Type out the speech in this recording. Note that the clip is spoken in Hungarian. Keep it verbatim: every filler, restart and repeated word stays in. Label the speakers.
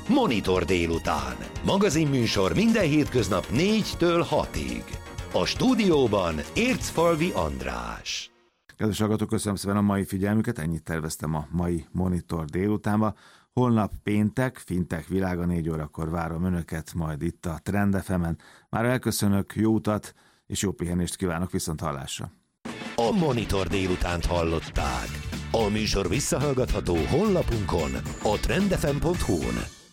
Speaker 1: Monitor délután. Magazinműsor minden hétköznap négytől hatig. A stúdióban Ércfalvi András.
Speaker 2: Kedves hallgatók, köszönöm szépen a mai figyelmüket, ennyit terveztem a mai Monitor délutánba. Holnap péntek, Fintech világa, négy órakor várom önöket, majd itt a Trend ef emen. Már elköszönök, jó utat és jó pihenést kívánok, viszont hallásra.
Speaker 1: A Monitor délutánt hallották. A műsor visszahallgatható honlapunkon, a trendefem pont hu-n.